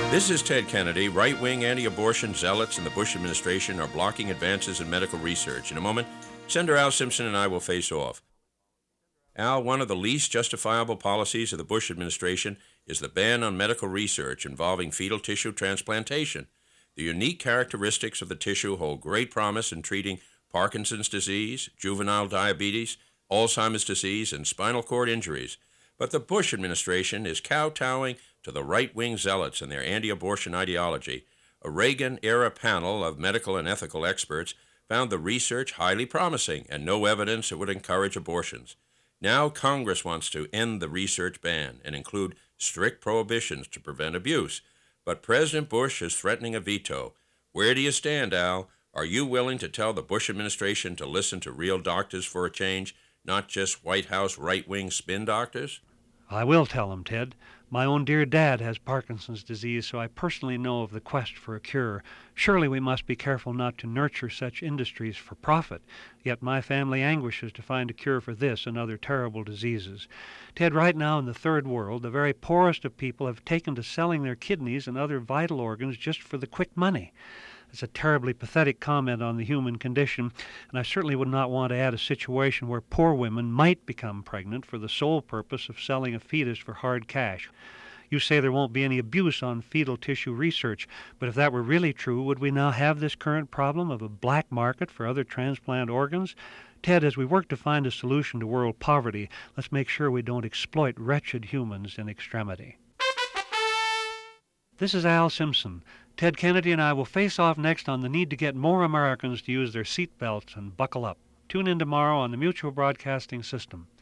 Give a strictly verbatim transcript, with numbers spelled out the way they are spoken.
This is Ted Kennedy. Right-wing anti-abortion zealots in the Bush administration are blocking advances in medical research. In a moment, Senator Al Simpson and I will face off. Al, one of the least justifiable policies of the Bush administration is the ban on medical research involving fetal tissue transplantation. The unique characteristics of the tissue hold great promise in treating Parkinson's disease, juvenile diabetes, Alzheimer's disease, and spinal cord injuries. But the Bush administration is kowtowing to the right-wing zealots and their anti-abortion ideology. A Reagan-era panel of medical and ethical experts found the research highly promising and no evidence it would encourage abortions. Now Congress wants to end the research ban and include strict prohibitions to prevent abuse. But President Bush is threatening a veto. Where do you stand, Al? Are you willing to tell the Bush administration to listen to real doctors for a change, not just White House right-wing spin doctors? I will tell him, Ted. My own dear dad has Parkinson's disease, so I personally know of the quest for a cure. Surely we must be careful not to nurture such industries for profit. Yet my family anguishes to find a cure for this and other terrible diseases. Ted, right now in the third world, the very poorest of people have taken to selling their kidneys and other vital organs just for the quick money. It's a terribly pathetic comment on the human condition, and I certainly would not want to add a situation where poor women might become pregnant for the sole purpose of selling a fetus for hard cash. You say there won't be any abuse on fetal tissue research, but if that were really true, would we now have this current problem of a black market for other transplant organs? Ted, as we work to find a solution to world poverty, let's make sure we don't exploit wretched humans in extremity. This is Al Simpson. Ted Kennedy and I will face off next on the need to get more Americans to use their seat belts and buckle up. Tune in tomorrow on the Mutual Broadcasting System.